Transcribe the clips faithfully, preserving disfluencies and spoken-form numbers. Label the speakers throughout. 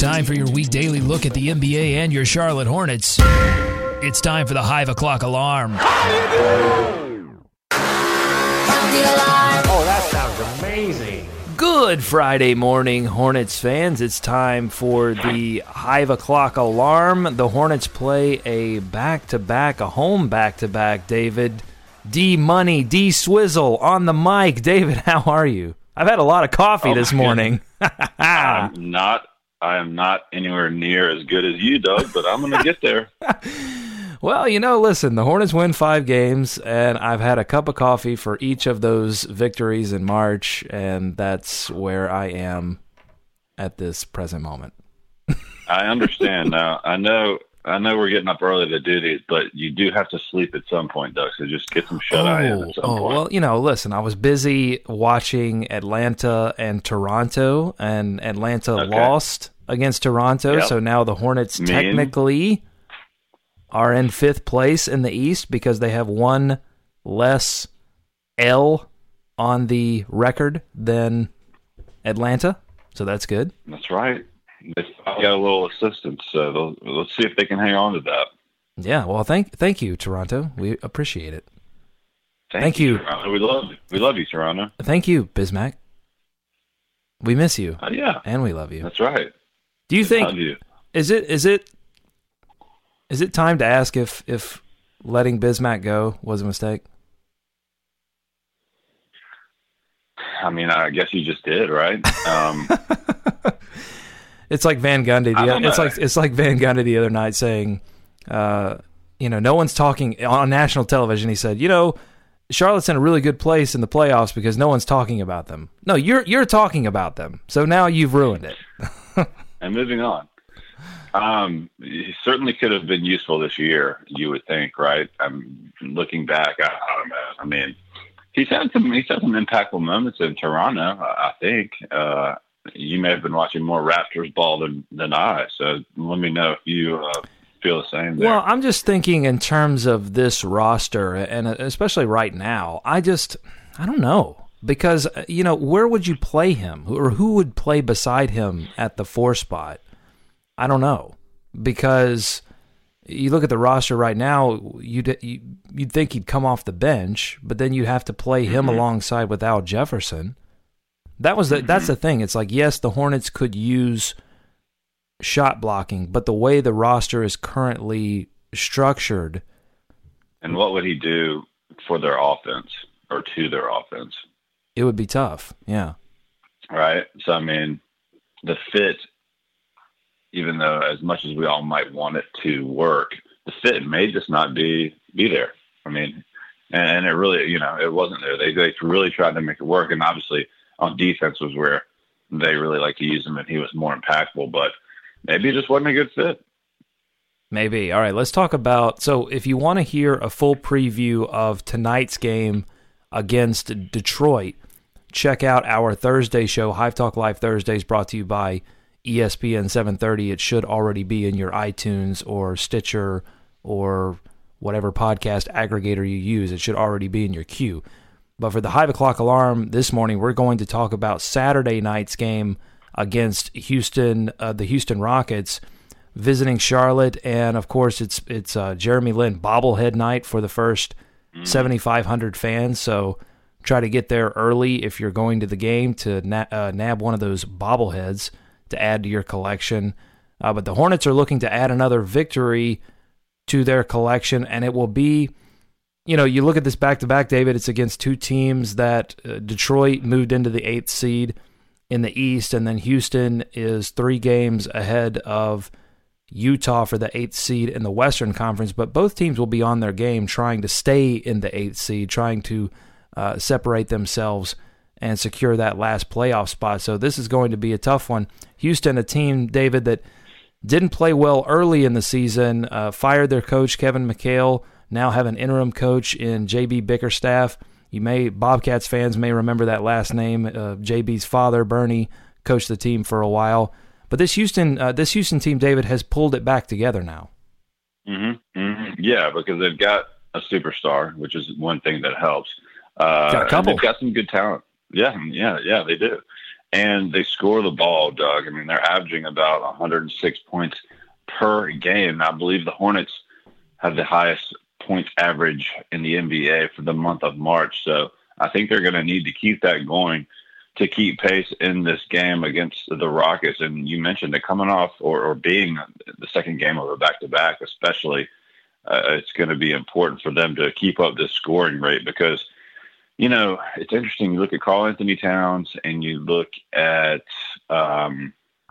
Speaker 1: time for your week daily look at the N B A and your Charlotte Hornets. It's time for the Hive O'Clock Alarm.
Speaker 2: Oh, that sounds amazing.
Speaker 1: Good Friday morning, Hornets fans. It's time for the Hive O'Clock Alarm. The Hornets play a back-to-back, a home back-to-back, David. D-Money, D-Swizzle on the mic. David, how are you? I've had a lot of coffee oh this morning.
Speaker 3: I'm not. I am not anywhere near as good as you, Doug, but I'm going to get there.
Speaker 1: Well, you know, listen, the Hornets win five games, and I've had a cup of coffee for each of those victories in March, and that's where I am at this present moment.
Speaker 3: I understand now. I know I know we're getting up early to do these, but you do have to sleep at some point, Doug, so just get some shut-eye in at some
Speaker 1: oh,
Speaker 3: point.
Speaker 1: Well, you know, listen, I was busy watching Atlanta and Toronto, and Atlanta okay. lost against Toronto, yep. so now the Hornets mean. technically are in fifth place in the East because they have one less L on the record than Atlanta, so that's good.
Speaker 3: That's right. They got a little assistance, so let's see if they can hang on to that.
Speaker 1: Yeah, well, thank thank you, Toronto. We appreciate it.
Speaker 3: Thank,
Speaker 1: thank
Speaker 3: you,
Speaker 1: you.
Speaker 3: Toronto. We love you. We love you, Toronto.
Speaker 1: Thank you, Bismack. We miss you.
Speaker 3: Uh, yeah,
Speaker 1: and we love you.
Speaker 3: That's right.
Speaker 1: Do you think
Speaker 3: you.
Speaker 1: is it is it is it time to ask if if letting Bismack go was a mistake?
Speaker 3: I mean, I guess you just did, right? Um,
Speaker 1: it's like Van Gundy. The, it's like it's like Van Gundy the other night saying, uh, you know, no one's talking on national television. He said, you know, Charlotte's in a really good place in the playoffs because no one's talking about them. No, you're you're talking about them. So now you've ruined it.
Speaker 3: And moving on. Um, he certainly could have been useful this year, you would think, right? I'm looking back. I, I don't know. I mean, he's had some he's had some impactful moments in Toronto. I think uh, you may have been watching more Raptors ball than than I. So let me know if you uh, feel the same there.
Speaker 1: Well, I'm just thinking in terms of this roster, and especially right now. I just I don't know. Because, you know, where would you play him? Or who would play beside him at the four spot? I don't know. Because you look at the roster right now, you'd, you'd think he'd come off the bench, but then you'd have to play him mm-hmm. alongside with Al Jefferson. That was the, mm-hmm. That's the thing. It's like, yes, the Hornets could use shot blocking, but the way the roster is currently structured.
Speaker 3: And what would he do for their offense or to their offense?
Speaker 1: It would be tough, yeah.
Speaker 3: Right? So, I mean, the fit, even though as much as we all might want it to work, the fit may just not be be there. I mean, and, and it really, you know, it wasn't there. They, they really tried to make it work, and obviously on defense was where they really like to use him, and he was more impactful, but maybe it just wasn't a good fit.
Speaker 1: Maybe. All right, let's talk about, so if you want to hear a full preview of tonight's game against Detroit, check out our Thursday show, Hive Talk Live Thursdays, brought to you by E S P N seven thirty. It should already be in your iTunes or Stitcher or whatever podcast aggregator you use. It should already be in your queue. But for the Hive O'Clock Alarm this morning, we're going to talk about Saturday night's game against Houston, uh, the Houston Rockets, visiting Charlotte. And, of course, it's it's uh, Jeremy Lin bobblehead night for the first seventy-five hundred fans, so try to get there early if you're going to the game to na- uh, nab one of those bobbleheads to add to your collection. Uh, but the Hornets are looking to add another victory to their collection, and it will be, you know, you look at this back-to-back, David, it's against two teams that uh, Detroit moved into the eighth seed in the East, and then Houston is three games ahead of Utah for the eighth seed in the Western Conference, but both teams will be on their game trying to stay in the eighth seed, trying to uh, separate themselves and secure that last playoff spot. So this is going to be a tough one. Houston, a team, David, that didn't play well early in the season, uh, fired their coach, Kevin McHale, now have an interim coach in J B Bickerstaff. You may, Bobcats fans may remember that last name. Uh, J B's father, Bernie, coached the team for a while. But this Houston, uh, this Houston team, David, has pulled it back together now.
Speaker 3: Mm-hmm, mm-hmm. Yeah, because they've got a superstar, which is one thing that helps. Uh,
Speaker 1: got a couple.
Speaker 3: They've got some good talent. Yeah, yeah, yeah, they do. and they score the ball, Doug. I mean, they're averaging about one hundred six points per game. I believe the Hornets have the highest points average in the N B A for the month of March. So I think they're going to need to keep that going to keep pace in this game against the Rockets. And you mentioned it coming off or, or being the second game of a back-to-back, especially, uh, it's going to be important for them to keep up this scoring rate because, you know, it's interesting. You look at Karl Anthony Towns and you look at, um,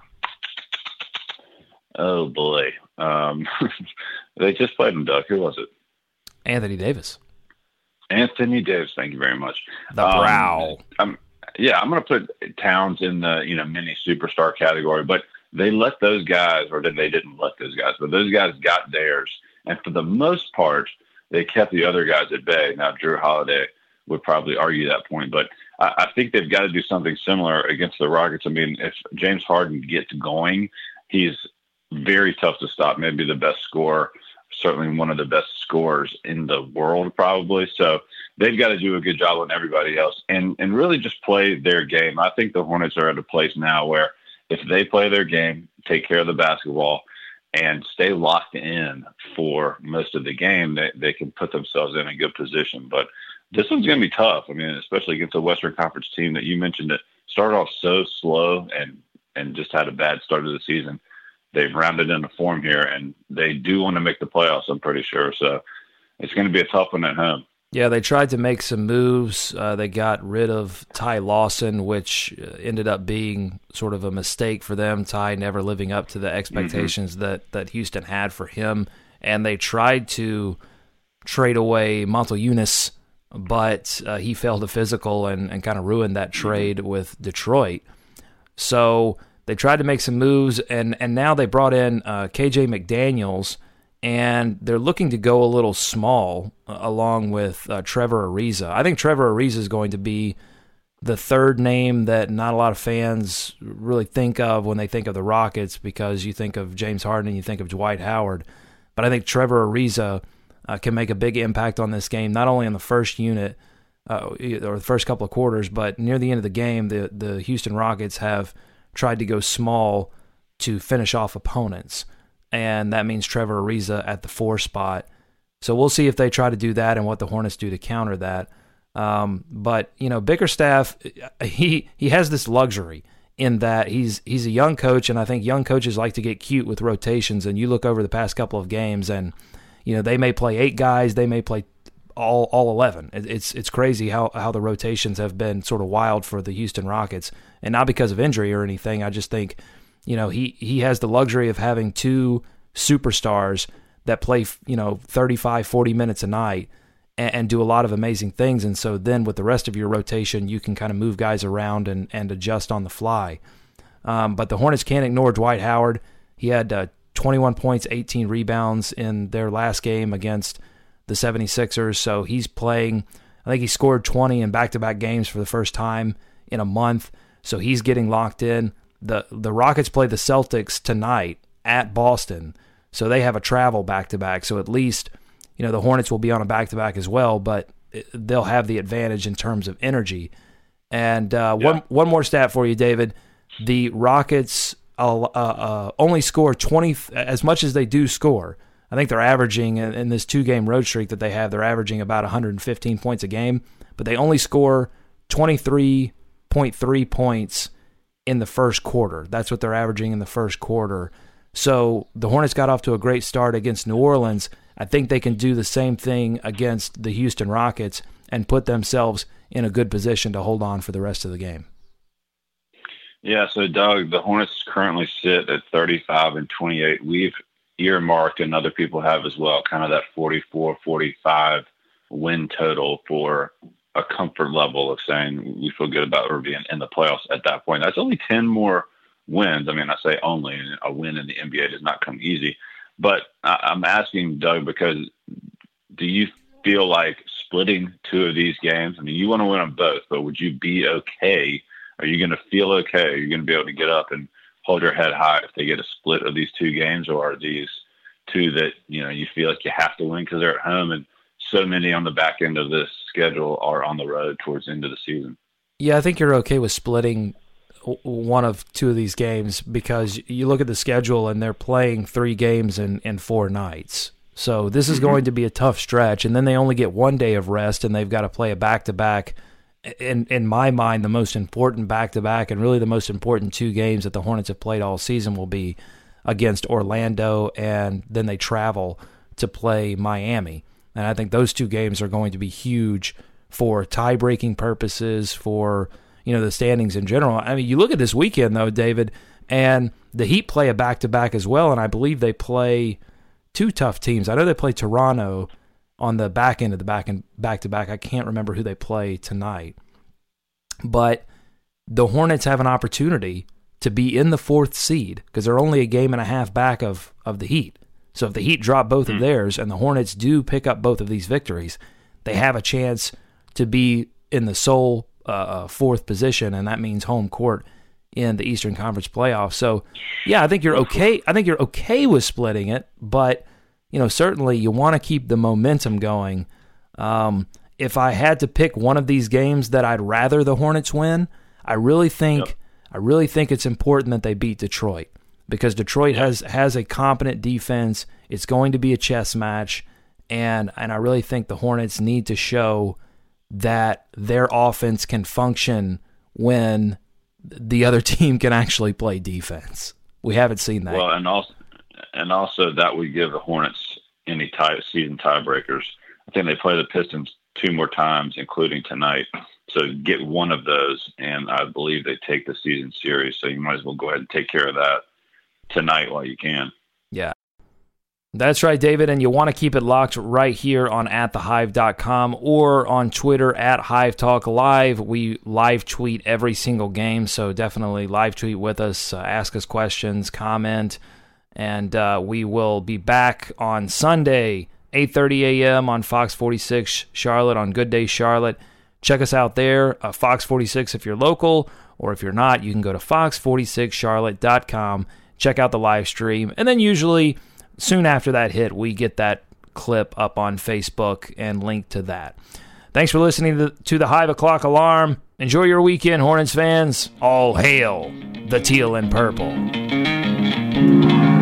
Speaker 3: oh boy, um, they just played him, Doug. Who was it?
Speaker 1: Anthony Davis.
Speaker 3: Anthony Davis. Thank you very much.
Speaker 1: The brow.
Speaker 3: Um, I'm, yeah, I'm going to put Towns in the, you know, mini superstar category, but they let those guys, or they didn't let those guys, but those guys got theirs. And for the most part, they kept the other guys at bay. Now, Drew Holiday would probably argue that point, but I, I think they've got to do something similar against the Rockets. I mean, if James Harden gets going, he's very tough to stop, maybe the best scorer, certainly one of the best scorers in the world probably. So they've got to do a good job on everybody else and, and really just play their game. I think the Hornets are at a place now where if they play their game, take care of the basketball, and stay locked in for most of the game, they, they can put themselves in a good position. But this one's going to be tough. I mean, especially against a Western Conference team that you mentioned that started off so slow and, and just had a bad start of the season. They've rounded into form here, and they do want to make the playoffs, I'm pretty sure. So it's going to be a tough one at home.
Speaker 1: Yeah, they tried to make some moves. Uh, they got rid of Ty Lawson, which ended up being sort of a mistake for them. Ty never living up to the expectations mm-hmm. that, that Houston had for him. And they tried to trade away Montelunas, but uh, he failed a physical and, and kind of ruined that trade mm-hmm. with Detroit. So they tried to make some moves, and, and now they brought in uh, K J McDaniels, and they're looking to go a little small uh, along with uh, Trevor Ariza. I think Trevor Ariza is going to be the third name that not a lot of fans really think of when they think of the Rockets because you think of James Harden and you think of Dwight Howard. But I think Trevor Ariza uh, can make a big impact on this game, not only in the first unit uh, or the first couple of quarters, but near the end of the game, the, the Houston Rockets have tried to go small to finish off opponents, and that means Trevor Ariza at the four spot. So we'll see if they try to do that and what the Hornets do to counter that. Um, but, you know, Bickerstaff, he he has this luxury in that he's he's a young coach, and I think young coaches like to get cute with rotations, and you look over the past couple of games, and, you know, they may play eight guys, they may play all all eleven. It's it's crazy how, how the rotations have been sort of wild for the Houston Rockets, and not because of injury or anything. I just think, you know, he, he has the luxury of having two superstars that play, you know, thirty-five, forty minutes a night and, and do a lot of amazing things. And so then with the rest of your rotation, you can kind of move guys around and, and adjust on the fly. Um, but the Hornets can't ignore Dwight Howard. He had uh, twenty-one points, eighteen rebounds in their last game against the seventy-sixers. So he's playing, I think he scored twenty in back-to-back games for the first time in a month. So he's getting locked in. The the Rockets play the Celtics tonight at Boston, so they have a travel back-to-back. So at least, you know, the Hornets will be on a back-to-back as well, but they'll have the advantage in terms of energy. And uh, yeah. one one more stat for you, David. The Rockets uh, uh, only score twenty, as much as they do score. I think they're averaging, in this two-game road streak that they have, they're averaging about one hundred fifteen points a game, but they only score twenty-three point three points in the first quarter. That's what they're averaging in the first quarter. So the Hornets got off to a great start against New Orleans. I think they can do the same thing against the Houston Rockets and put themselves in a good position to hold on for the rest of the game.
Speaker 3: Yeah, so Doug, the Hornets currently sit at thirty-five and twenty-eight. We've earmarked, and other people have as well, kind of that forty-four, forty-five win total for a comfort level of saying we feel good about or being in the playoffs at that point. That's only ten more wins. I mean, I say only, a win in the N B A does not come easy. But I'm asking, Doug, because do you feel like splitting two of these games? I mean, you want to win them both, but would you be okay? Are you going to feel okay? Are you going to be able to get up and hold your head high if they get a split of these two games, or are these two that, you know, you feel like you have to win because they're at home, and so many on the back end of this schedule are on the road towards the end of the season?
Speaker 1: Yeah, I think you're okay with splitting one of two of these games because you look at the schedule and they're playing three games in, in four nights. So this is going to be a tough stretch, and then they only get one day of rest, and they've got to play a back-to-back. In in my mind, the most important back-to-back and really the most important two games that the Hornets have played all season will be against Orlando, and then they travel to play Miami. And I think those two games are going to be huge for tie-breaking purposes, for you know the standings in general. I mean, you look at this weekend, though, David, and the Heat play a back-to-back as well, and I believe they play two tough teams. I know they play Toronto on the back end of the back and back-to-back. I can't remember who they play tonight. But the Hornets have an opportunity to be in the fourth seed because they're only a game and a half back of, of the Heat. So if the Heat drop both mm-hmm. of theirs and the Hornets do pick up both of these victories, they have a chance to be in the sole uh, fourth position, and that means home court in the Eastern Conference playoffs. So, yeah, I think you're okay. I think you're okay with splitting it, but you know, certainly you want to keep the momentum going. Um, if I had to pick one of these games that I'd rather the Hornets win, I really think yep. I really think it's important that they beat Detroit because Detroit has has a competent defense. It's going to be a chess match, and and I really think the Hornets need to show that their offense can function when the other team can actually play defense. We haven't seen that.
Speaker 3: Well, and also and also that would give the Hornets any tie season tiebreakers. I think they play the Pistons two more times, including tonight. So get one of those, and I believe they take the season series. So you might as well go ahead and take care of that tonight while you can.
Speaker 1: Yeah. That's right, David, and you want to keep it locked right here on at the hive dot com or on Twitter at Hive Talk Live. We live tweet every single game, so definitely live tweet with us, uh, ask us questions, comment, and uh, we will be back on Sunday, eight thirty a.m. on Fox forty-six Charlotte on Good Day Charlotte. Check us out there, uh, Fox forty-six if you're local, or if you're not, you can go to fox forty-six charlotte dot com, check out the live stream, and then usually soon after that hit, we get that clip up on Facebook and link to that. Thanks for listening to, to the Hive O'Clock Alarm. Enjoy your weekend, Hornets fans. All hail the teal and purple.